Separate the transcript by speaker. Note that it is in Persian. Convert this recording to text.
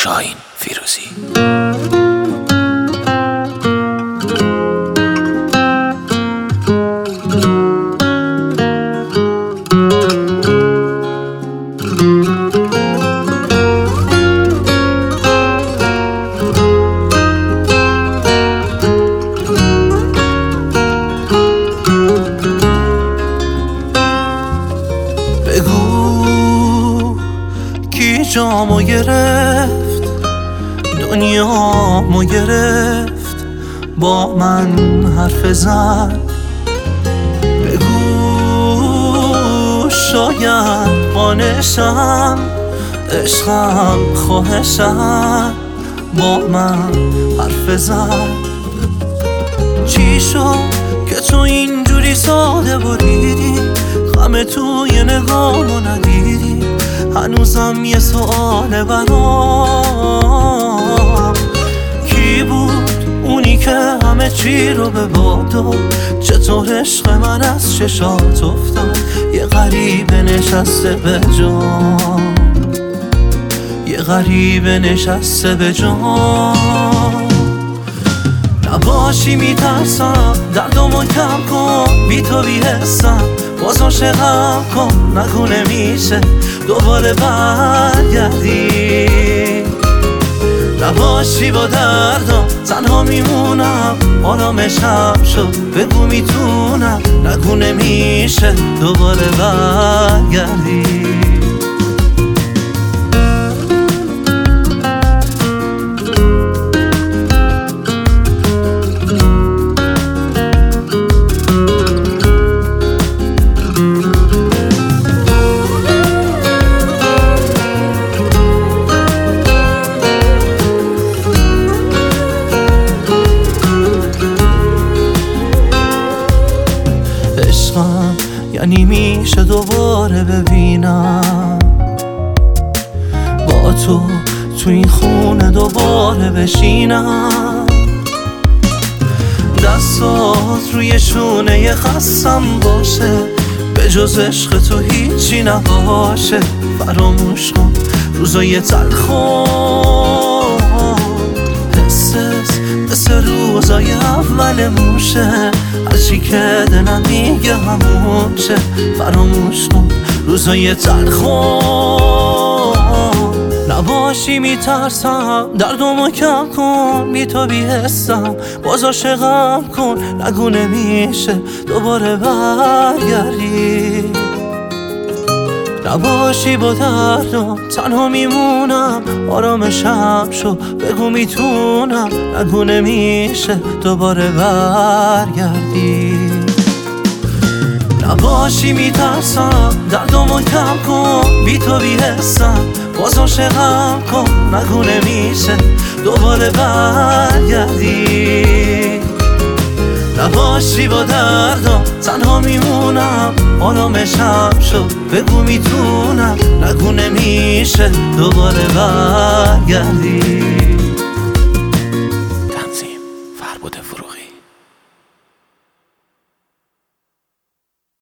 Speaker 1: شاهین فیروزی.
Speaker 2: بگو کی جامو گرفت، دنیامو گرفت، با من حرف زد. بگو شاید قانشم، عشقم خواهشم، با من حرف زد. چی شد که تو اینجوری ساده بریدی، غم توی نگامو ندیدی؟ هنوزم یه سؤال برام، کی بود اونی که همه چی رو به باد داد؟ چطور عشق من از چشات افتاد؟ یه غریبه نشسته به جان، یه غریبه نشسته به جان. نباشی میترسم، دردمو کم کن، بی تو بی حسم، باز عاشقم کن، نگو نمیشه دوباره برگردی. نباشی با دردم تنها میمونم، آرامشم شد، بگو میتونم، نگو نمیشه دوباره برگردی. یعنی میشه دوباره ببینم با تو این خونه، دوباره بشینم، دستات روی شونه خستم باشه، به جز عشق تو هیچی نباشه. فراموش کن روزای تلخو، مثل روزای اول موشه، هرچی که دلم میگه همون شه. فراموش کن روزای تلخو، نباشی میترسم، دردمو کم کن، بی تو بی حسم، باز عاشقم کن، نگو نمیشه دوباره برگردی. نباشی با دردم تنها میمونم، آرامشم شو، بگو میتونم، نگو نمیشه دوباره برگردی. نباشی میترسم، دردمو کم کن، بی تو بی حسم، باز عاشقم کن، نگو نمیشه دوباره برگردی. نباشی با دردم تنها میمونم، آرامشم شد، بگو میتونم، نگو نمیشه دوباره برگردی.